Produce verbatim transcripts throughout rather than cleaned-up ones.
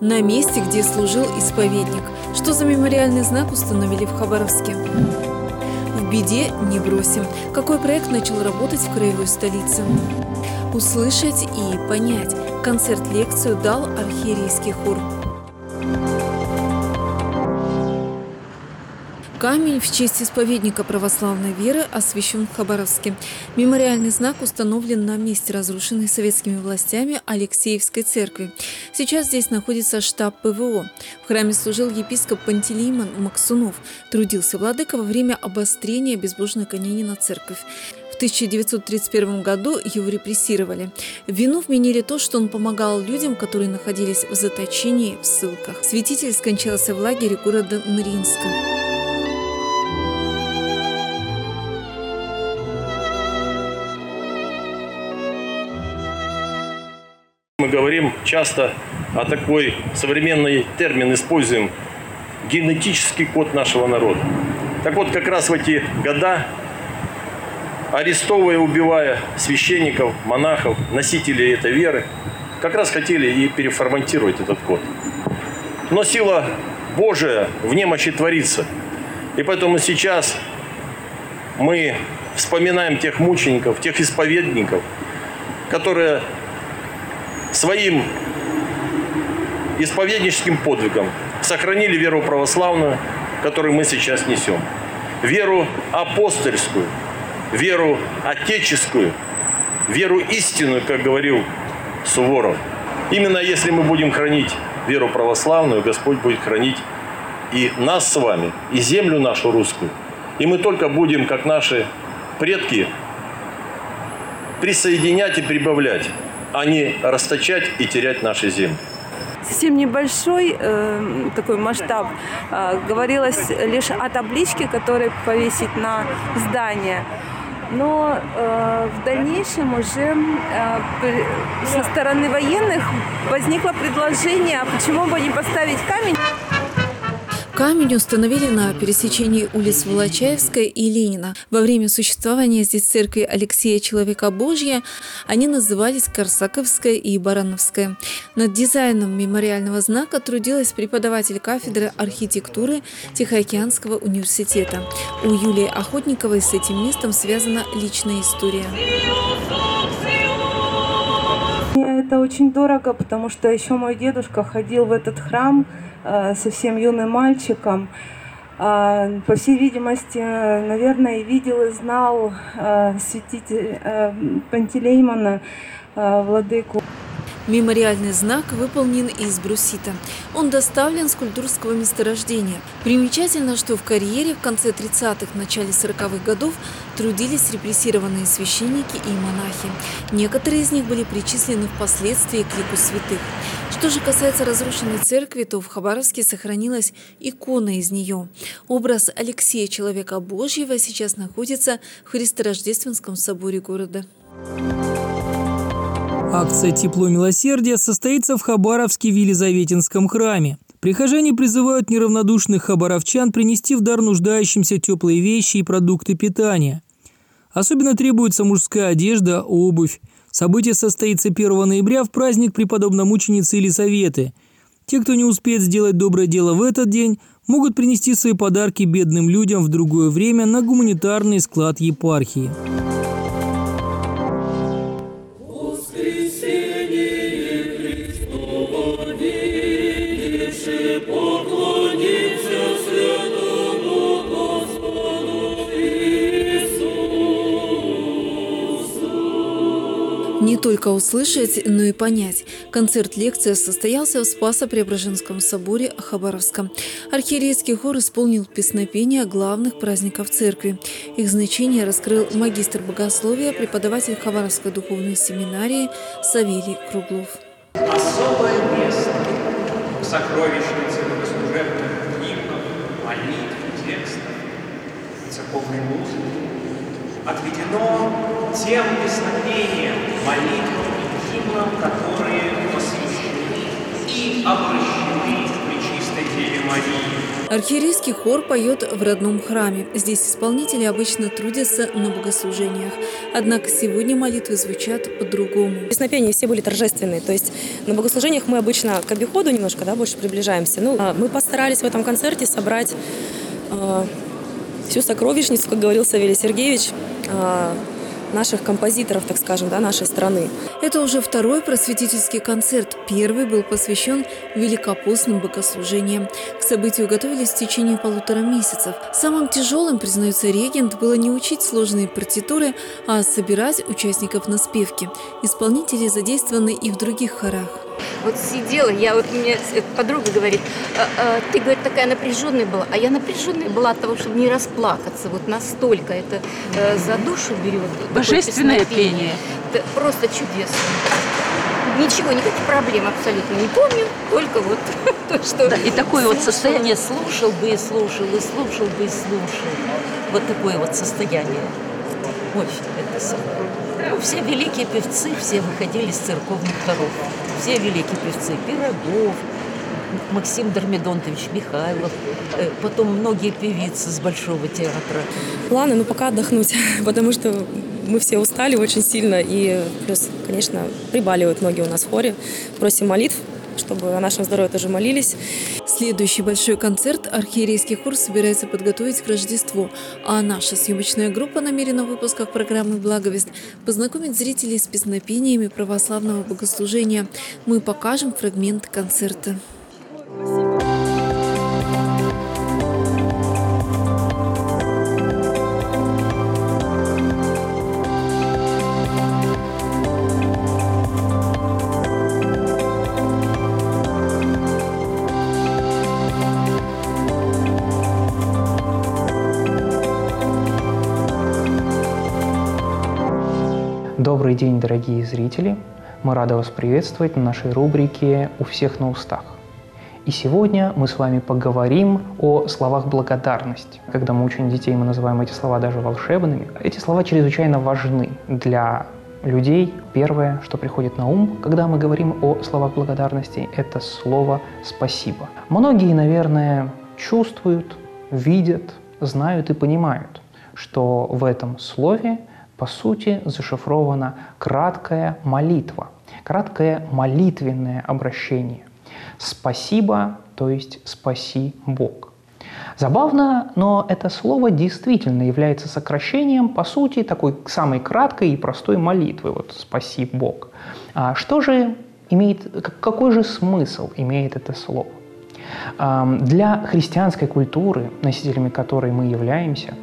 На месте, где служил исповедник. Что за мемориальный знак установили в Хабаровске? В беде не бросим. Какой проект начал работать в краевой столице? Услышать и понять. Концерт-лекцию дал архиерейский хор. Камень в честь исповедника православной веры освящен в Хабаровске. Мемориальный знак установлен на месте разрушенной советскими властями Алексеевской церкви. Сейчас здесь находится штаб Пэ Вэ О. В храме служил епископ Пантелеймон Максунов. Трудился владыка во время обострения безбожной гонений на церковь. В тысяча девятьсот тридцать первом году его репрессировали. В вину вменили то, что он помогал людям, которые находились в заточении, в ссылках. Святитель скончался в лагере города Мариинска. Мы говорим часто о такой современный термин используем – генетический код нашего народа. Так вот, как раз в эти года, арестовывая, убивая священников, монахов, носителей этой веры, как раз хотели и переформатировать этот код. Но сила Божия в немощи творится. И поэтому сейчас мы вспоминаем тех мучеников, тех исповедников, которые своим исповедническим подвигом сохранили веру православную, которую мы сейчас несем. Веру апостольскую, веру отеческую, веру истинную, как говорил Суворов. Именно если мы будем хранить веру православную, Господь будет хранить и нас с вами, и землю нашу русскую. И мы только будем, как наши предки, присоединять и прибавлять, а не расточать и терять наши земли. Совсем небольшой э, такой масштаб. Э, говорилось лишь о табличке, которую повесить на здание. Но э, в дальнейшем уже э, со стороны военных возникло предложение, а почему бы не поставить камень? Камень установили на пересечении улиц Волочаевская и Ленина. Во время существования здесь церкви Алексея Человека Божия они назывались Корсаковская и Барановская. Над дизайном мемориального знака трудилась преподаватель кафедры архитектуры Тихоокеанского университета. У Юлии Охотниковой с этим местом связана личная история. Это очень дорого, потому что еще мой дедушка ходил в этот храм совсем юным мальчиком. По всей видимости, наверное, и видел, и знал святитель Пантелеймона, владыку. Мемориальный знак выполнен из брусита. Он доставлен с культурского месторождения. Примечательно, что в карьере в конце тридцатых, начале сороковых годов трудились репрессированные священники и монахи. Некоторые из них были причислены впоследствии к лику святых. Что же касается разрушенной церкви, то в Хабаровске сохранилась икона из нее. Образ Алексея Человека Божьего сейчас находится в Христорождественском соборе города. Акция «Тепло милосердия» состоится в Хабаровске в Елизаветинском храме. Прихожане призывают неравнодушных хабаровчан принести в дар нуждающимся теплые вещи и продукты питания. Особенно требуется мужская одежда, обувь. Событие состоится первого ноября в праздник преподобно-мученицы Елизаветы. Те, кто не успеет сделать доброе дело в этот день, могут принести свои подарки бедным людям в другое время на гуманитарный склад епархии. Не только услышать, но и понять. Концерт-лекция состоялся в Спасо-Преображенском соборе Хабаровска. Архиерейский хор исполнил песнопения главных праздников церкви. Их значение раскрыл магистр богословия, преподаватель Хабаровской духовной семинарии Савелий Круглов. Особое место в сокровищнице богослужебных гимнов, молитв, текстов и церковной музыки отведено тем песнопениям, молитвам и гимнам, которые посвящены и обращены к Пречистой Деве Марии. Архиерейский хор поет в родном храме. Здесь исполнители обычно трудятся на богослужениях. Однако сегодня молитвы звучат по-другому. Песнопения все были торжественные, то есть на богослужениях мы обычно к обиходу немножко, да, больше приближаемся. Ну, мы постарались в этом концерте собрать э, всю сокровищницу, как говорил Савелий Сергеевич, э, наших композиторов, так скажем, да, нашей страны. Это уже второй просветительский концерт. Первый был посвящен великопостным богослужениям. К событию готовились в течение полутора месяцев. Самым тяжелым, признается регент, было не учить сложные партитуры, а собирать участников на спевке. Исполнители задействованы и в других хорах. Вот сидела, я вот мне подруга говорит, а, а, ты, говорит, такая напряженная была, а я напряженная была от того, чтобы не расплакаться, вот настолько это э, за душу берет. Божественное пение. Это просто чудесно. Ничего, никаких проблем абсолютно не помню, только вот то, что... Да, и такое слушала. Вот состояние слушал бы и слушал, и слушал бы и слушал. Вот такое вот состояние. Очень это самое. Ну, все великие певцы, все выходили из церковных хоров. Все великие певцы. Пирогов, Максим Дормидонтович Михайлов, потом многие певицы с Большого театра. Планы, ну, пока отдохнуть, потому что мы все устали очень сильно, и плюс, конечно, прибаливают ноги у нас в хоре. Просим молитв, чтобы о нашем здоровье тоже молились. Следующий большой концерт архиерейский хор собирается подготовить к Рождеству, а наша съемочная группа намерена в выпусках программы «Благовест» познакомить зрителей с песнопениями православного богослужения. Мы покажем фрагмент концерта. Добрый день, дорогие зрители! Мы рады вас приветствовать на нашей рубрике «У всех на устах». И сегодня мы с вами поговорим о словах благодарности. Когда мы учим детей, мы называем эти слова даже волшебными. Эти слова чрезвычайно важны для людей. Первое, что приходит на ум, когда мы говорим о словах благодарности, это слово «спасибо». Многие, наверное, чувствуют, видят, знают и понимают, что в этом слове по сути зашифрована краткая молитва, краткое молитвенное обращение. Спасибо, то есть спаси Бог. Забавно, но это слово действительно является сокращением, по сути, такой самой краткой и простой молитвы. Вот «спаси Бог». А что же имеет, какой же смысл имеет это слово? Для христианской культуры, носителями которой мы являемся,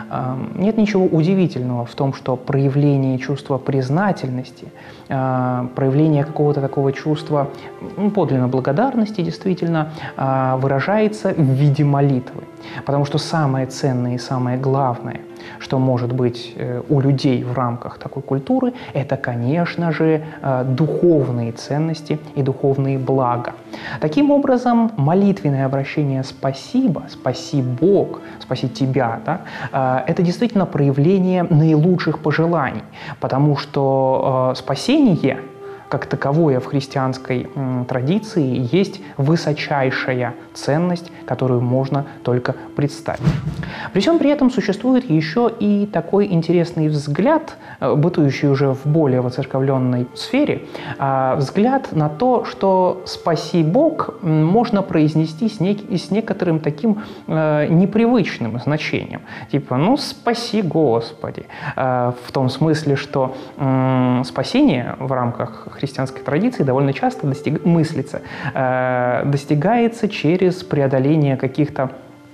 нет ничего удивительного в том, что проявление чувства признательности, проявление какого-то такого чувства подлинной благодарности действительно выражается в виде молитвы. Потому что самое ценное и самое главное, что может быть у людей в рамках такой культуры, это, конечно же, духовные ценности и духовные блага. Таким образом, молитвенное обращение «спасибо», «спаси Бог», «спаси тебя», да, это действительно проявление наилучших пожеланий, потому что спасение как таковое в христианской м, традиции есть высочайшая ценность, которую можно только представить. При всем при этом существует еще и такой интересный взгляд, э, бытующий уже в более воцерковленной сфере, э, взгляд на то, что «спаси Бог» можно произнести с, нек- с некоторым таким э, непривычным значением. Типа «ну, спаси Господи». Э, в том смысле, что э, спасение в рамках христианской традиции довольно часто достиг... мыслится, э, достигается через преодоление каких-то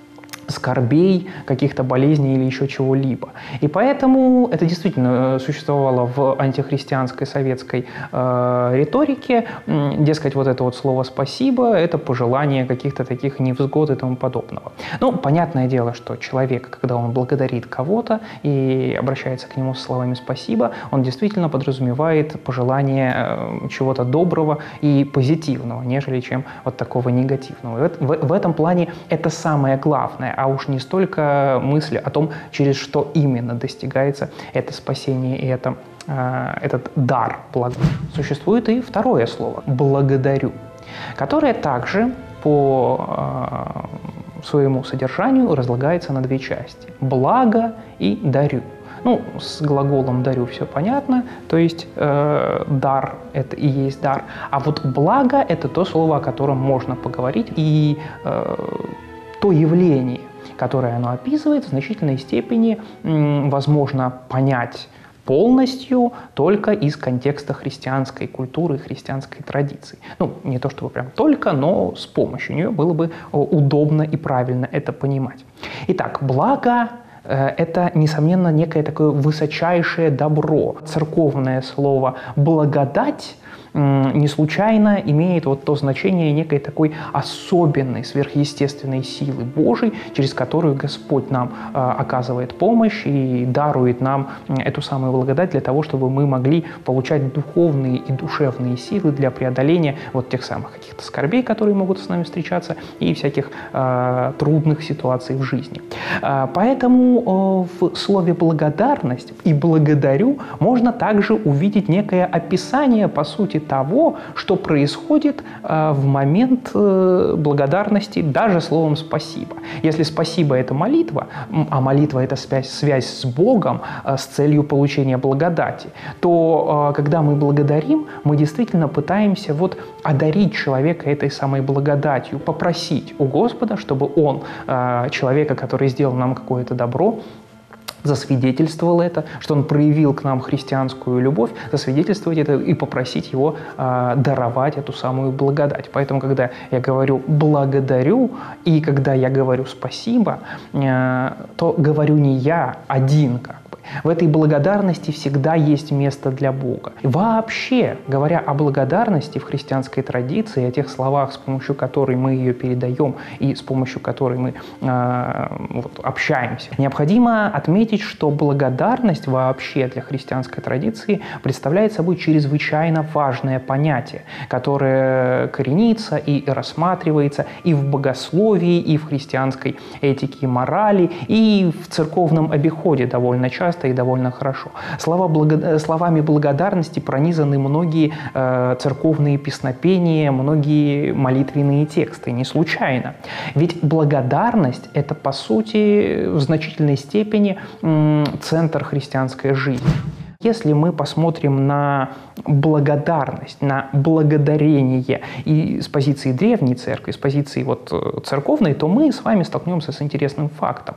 скорбей, каких-то болезней или еще чего-либо. И поэтому это действительно существовало в антихристианской советской э, риторике. Дескать, вот это вот слово «спасибо» — это пожелание каких-то таких невзгод и тому подобного. Ну, понятное дело, что человек, когда он благодарит кого-то и обращается к нему с словами «спасибо», он действительно подразумевает пожелание э, чего-то доброго и позитивного, нежели чем вот такого негативного. В, в, в этом плане это самое главное, а уж не столько мысли о том, через что именно достигается это спасение и это, э, этот дар блага. Существует и второе слово «благодарю», которое также по своему содержанию разлагается на две части – благо и дарю. Ну, с глаголом «дарю» все понятно, то есть э, дар – это и есть дар. А вот благо – это то слово, о котором можно поговорить, и э, то явление, которое оно описывает, в значительной степени м, возможно понять полностью только из контекста христианской культуры, христианской традиции. Ну, не то чтобы прям только, но с помощью нее было бы удобно и правильно это понимать. Итак, благо – это, несомненно, некое такое высочайшее добро. Церковное слово «благодать» не случайно имеет вот то значение некой такой особенной, сверхъестественной силы Божией, через которую Господь нам э, оказывает помощь и дарует нам эту самую благодать для того, чтобы мы могли получать духовные и душевные силы для преодоления вот тех самых каких-то скорбей, которые могут с нами встречаться, и всяких э, трудных ситуаций в жизни. Э, поэтому э, в слове «благодарность» и «благодарю» можно также увидеть некое описание, по сути, того, что происходит э, в момент э, благодарности даже словом «спасибо». Если «спасибо» — это молитва, а молитва — это связь, связь с Богом э, с целью получения благодати, то э, когда мы благодарим, мы действительно пытаемся вот одарить человека этой самой благодатью, попросить у Господа, чтобы Он, э, человека, который сделал нам какое-то добро, засвидетельствовал это, что он проявил к нам христианскую любовь, засвидетельствовать это и попросить его э, даровать эту самую благодать. Поэтому, когда я говорю «благодарю» и когда я говорю «спасибо», э, то говорю не я один, как бы. В этой благодарности всегда есть место для Бога. Вообще, говоря о благодарности в христианской традиции, о тех словах, с помощью которых мы ее передаем и с помощью которой мы э, вот, общаемся, необходимо отметить, что благодарность вообще для христианской традиции представляет собой чрезвычайно важное понятие, которое коренится и рассматривается и в богословии, и в христианской этике и морали, и в церковном обиходе довольно часто и довольно хорошо. Слова благо... Словами благодарности пронизаны многие э, церковные песнопения, многие молитвенные тексты. Не случайно. Ведь благодарность – это, по сути, в значительной степени м, центр христианской жизни. Если мы посмотрим на благодарность, на благодарение и с позиции древней церкви, с позиции вот церковной, то мы с вами столкнемся с интересным фактом.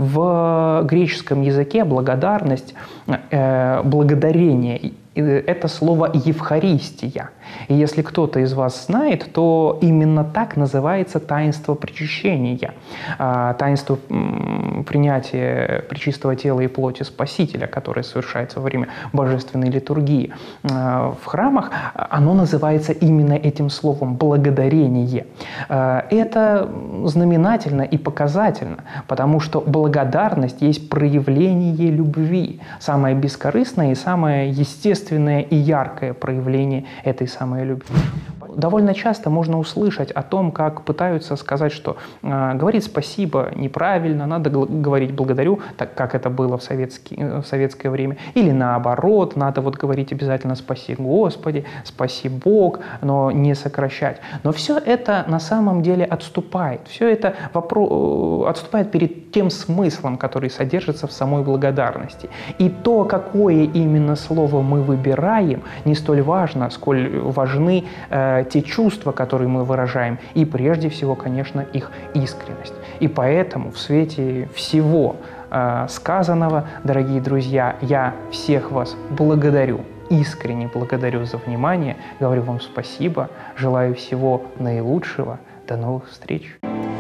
В греческом языке благодарность, э, благодарение – это слово «евхаристия». И если кто-то из вас знает, то именно так называется таинство причащения, таинство принятия пречистого тела и плоти Спасителя, которое совершается во время божественной литургии в храмах. Оно называется именно этим словом «благодарение». Это знаменательно и показательно, потому что благодарность есть проявление любви, самое бескорыстное и самое естественное и яркое проявление этой самой любви. Довольно часто можно услышать о том, как пытаются сказать, что э, говорить спасибо неправильно, надо говорить благодарю, так как это было в, советский, в советское время, или наоборот, надо вот говорить обязательно спаси Господи, спаси Бог, но не сокращать. Но все это на самом деле отступает, все это вопро- отступает перед тем смыслом, который содержится в самой благодарности. И то, какое именно слово мы выбираем, не столь важно, сколь важны э, те чувства, которые мы выражаем, и прежде всего, конечно, их искренность. И поэтому в свете всего э, сказанного, дорогие друзья, я всех вас благодарю, искренне благодарю за внимание, говорю вам спасибо, желаю всего наилучшего, до новых встреч.